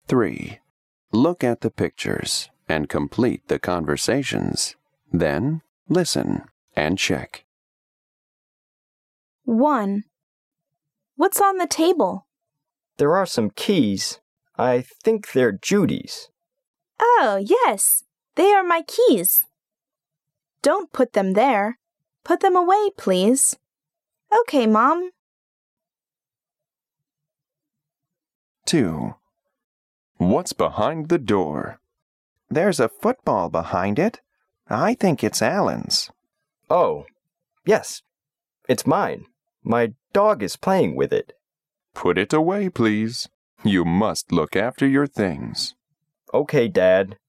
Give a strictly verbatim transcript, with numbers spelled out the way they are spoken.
three. Look at the pictures and complete the conversations. Then, listen and check. one. What's on the table? There are some keys. I think they're Judy's. Oh, yes. They are my keys. Don't put them there. Put them away, please. Okay, Mom. two. What's behind the door? There's a football behind it. I think it's Alan's. Oh, yes. It's mine. My dog is playing with it. Put it away, please. You must look after your things. Okay, Dad.